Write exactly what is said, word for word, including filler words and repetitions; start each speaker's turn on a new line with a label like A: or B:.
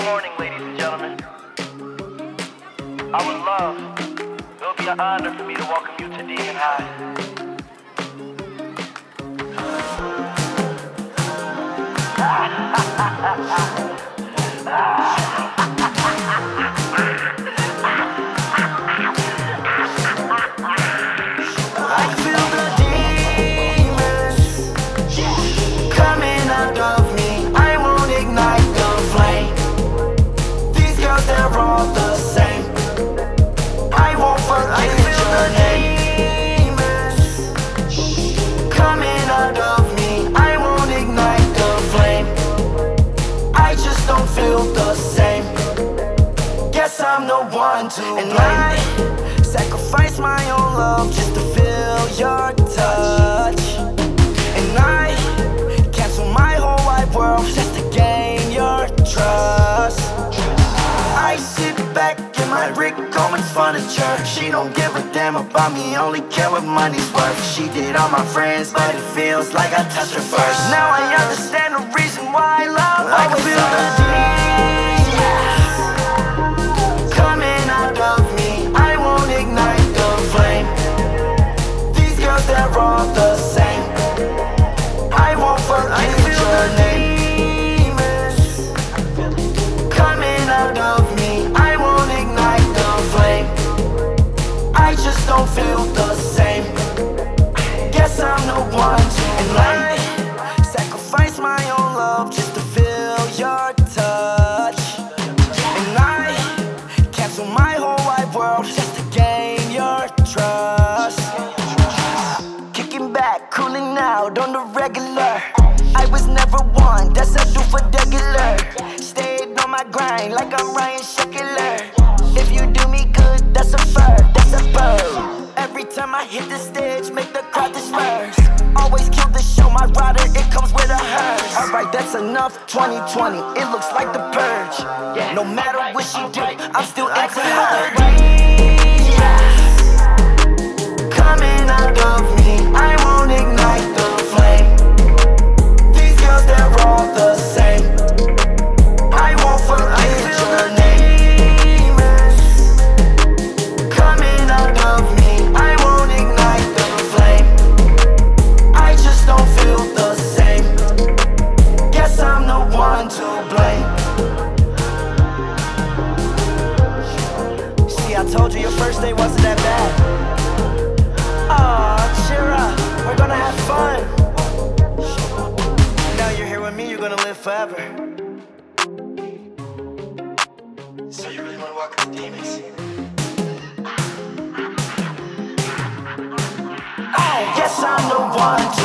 A: morning, ladies and gentlemen. I would love, it would be an honor for me to welcome you to Demon High.
B: I feel the demons coming out of me. I won't ignite the flame. These girls, they're all the same. I won't forget your name. Demons coming out of me. I won't ignite the flame. I just don't feel the same. Guess I'm the one to blame. And I sacrifice my own love just to feel your touch. And I cancel my whole wide world just to gain your trust. I sit back in my Rick Owens furniture. She don't give a damn about me, only care what money's worth. She did all my friends, but it feels like I touched her first. Now I understand the reason why I love her. I feel the demons coming out of me. I won't ignite the flame. These girls, they're all the same. I won't forget your name. Demons coming out of me. I won't ignite the flame. I just don't feel the same. Guess I'm the one to blame. I sacrifice my own love just to feel your touch. And I cancel my whole wide world just to gain your trust. Kicking back, cooling out on the regular. I was never one, that's I do for regular. Stayed on my grind like I'm Ryan Sheckler. If you do me good, that's a fur, that's a bird. Every time I hit the stage, make the crowd disperse. Always kill the show, my rider, it comes with a hearse. Alright, that's enough, twenty twenty, it looks like the purge. No matter what she do, I'm still into her. Coming out of me, I won't ignite the flame. These girls, they're all the same. I won't forget your name. Coming out of me, I won't ignite the flame. I just don't feel the same. Guess I'm the one to blame. See, I told you your first day wasn't that bad. Aw, cheer up, we're gonna have fun. Now you're here with me, you're gonna live forever. So you really wanna walk with the demons? I guess I'm the one to